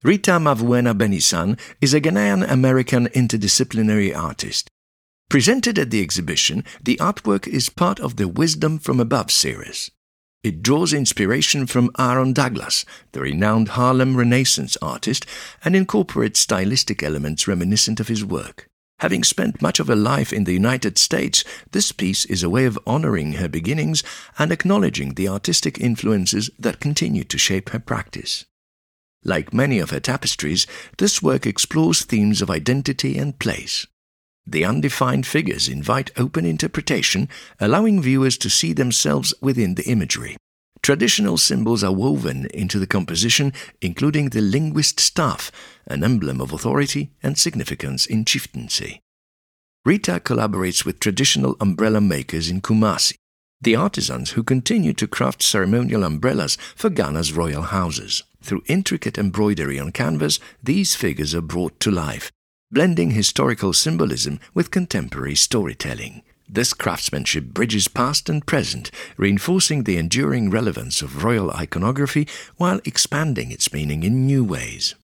Rita Mavuena Benisan is a Ghanaian-American interdisciplinary artist. Presented at the exhibition, the artwork is part of the Wisdom from Above series. It draws inspiration from Aaron Douglas, the renowned Harlem Renaissance artist, and incorporates stylistic elements reminiscent of his work. Having spent much of her life in the United States, this piece is a way of honoring her beginnings and acknowledging the artistic influences that continue to shape her practice. Like many of her tapestries, this work explores themes of identity and place. The undefined figures invite open interpretation, allowing viewers to see themselves within the imagery. Traditional symbols are woven into the composition, including the linguist staff, an emblem of authority and significance in chieftaincy. Rita collaborates with traditional umbrella makers in Kumasi, the artisans who continue to craft ceremonial umbrellas for Ghana's royal houses. Through intricate embroidery on canvas, these figures are brought to life, blending historical symbolism with contemporary storytelling. This craftsmanship bridges past and present, reinforcing the enduring relevance of royal iconography while expanding its meaning in new ways.